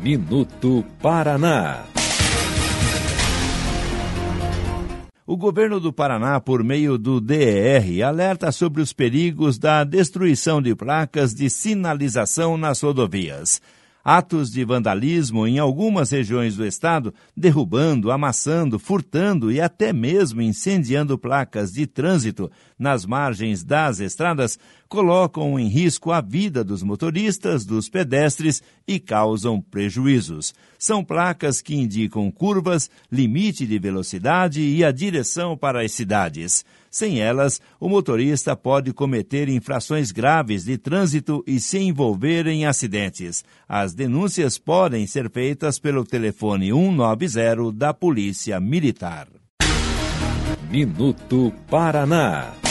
Minuto Paraná. O governo do Paraná, por meio do DER, alerta sobre os perigos da destruição de placas de sinalização nas rodovias. Atos de vandalismo em algumas regiões do estado, derrubando, amassando, furtando e até mesmo incendiando placas de trânsito nas margens das estradas, colocam em risco a vida dos motoristas, dos pedestres e causam prejuízos. São placas que indicam curvas, limite de velocidade e a direção para as cidades. Sem elas, o motorista pode cometer infrações graves de trânsito e se envolver em acidentes. As denúncias podem ser feitas pelo telefone 190 da Polícia Militar. Minuto Paraná.